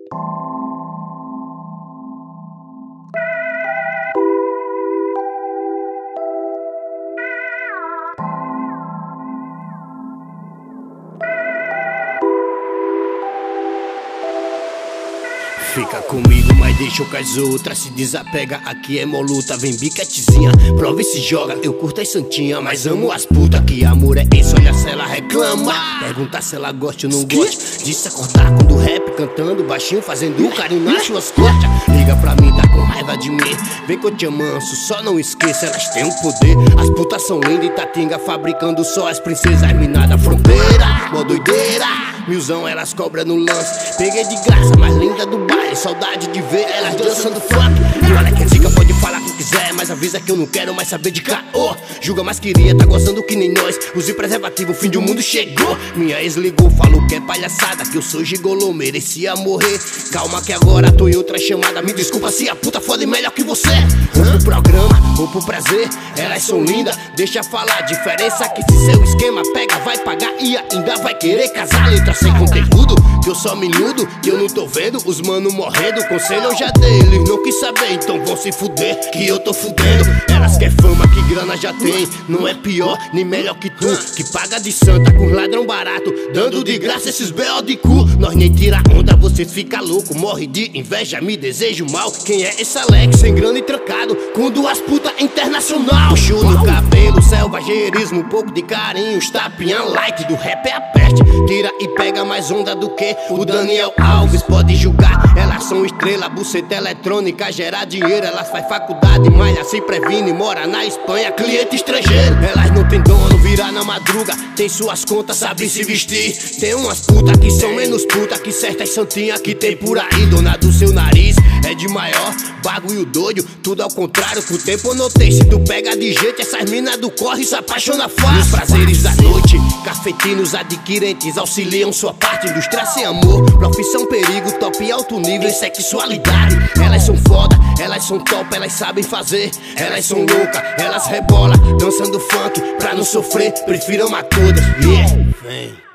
Fica comigo, mas deixa com as outras. Se desapega, aqui é moluta. Vem biquetezinha, prova e se joga. Eu curto as santinhas, mas amo as putas. Que amor é esse? Olha se ela reclama. Pergunta se ela gosta ou não gosta. Disse acordar quando rap, cantando baixinho, fazendo carinho nas suas costas. Liga pra mim, tá com raiva de mim. Vem que eu te amanso, só não esqueça, elas têm um poder. As putas são lindas e tatinga, fabricando só as princesas minas da fronteira. Mó doideira, milzão elas cobram no lance. Peguei de graça, mais linda do baile. Saudade de ver elas dançando funk. E olha que zica, pode falar o que quiser, mas avisa que eu não quero mais saber de caô. Julga, mas queria, tá gostando que nem nós. Use preservativo, o fim do mundo chegou. Minha ex ligou, falou que é palhaçada, que eu sou gigolô, merecia morrer. Calma que agora tô em outra chamada. Me desculpa se a puta foda é melhor que você. Ou pro programa, ou pro prazer, elas são lindas, deixa falar. Diferença que se seu esquema pega, vai pagar e ainda vai querer casar. Letra sem conteúdo, que eu só me iludo, que eu não tô vendo os mano morrendo. Conselho eu já dei, eles não quis saber, então vão se fuder, que eu tô fudendo. Elas quer fama, que grana já tem. Não é pior, nem melhor que tu, que paga de santa com ladrão barato, dando de graça esses B.O. de cu. Nós nem tira onda, vocês fica louco. Morre de inveja, me desejo mal. Quem é esse Alex, sem grana e trancado, com duas putas internacional? Puxo no cabelo, selvagerismo, um pouco de carinho. Tapinha light do rap é a peste. Tira e pega mais onda do que o Daniel Alves. Pode julgar, elas são estrela, buceta eletrônica, gera dinheiro. Elas faz faculdade, malha, se previne, mora na Espanha, cliente estrangeiro. Elas não tem dono, vira na madruga, tem suas contas, sabe se vestir. Tem umas putas que são menos puta que certas santinhas que tem por aí. Dona do seu nariz é de maior, bagulho doido, tudo ao contrário. Com o tempo eu notei, se tu pega de jeito, essas minas do corre se apaixona fácil. Os prazeres da noite, cafetinos adquirentes auxiliam sua parte. Indústria sem amor, profissão perigo, top e alto nível em sexualidade. Elas são foda, elas são top, elas sabem fazer. Elas são loucas, elas rebola, dançando funk pra não sofrer. Prefiro amar todas, yeah, vem.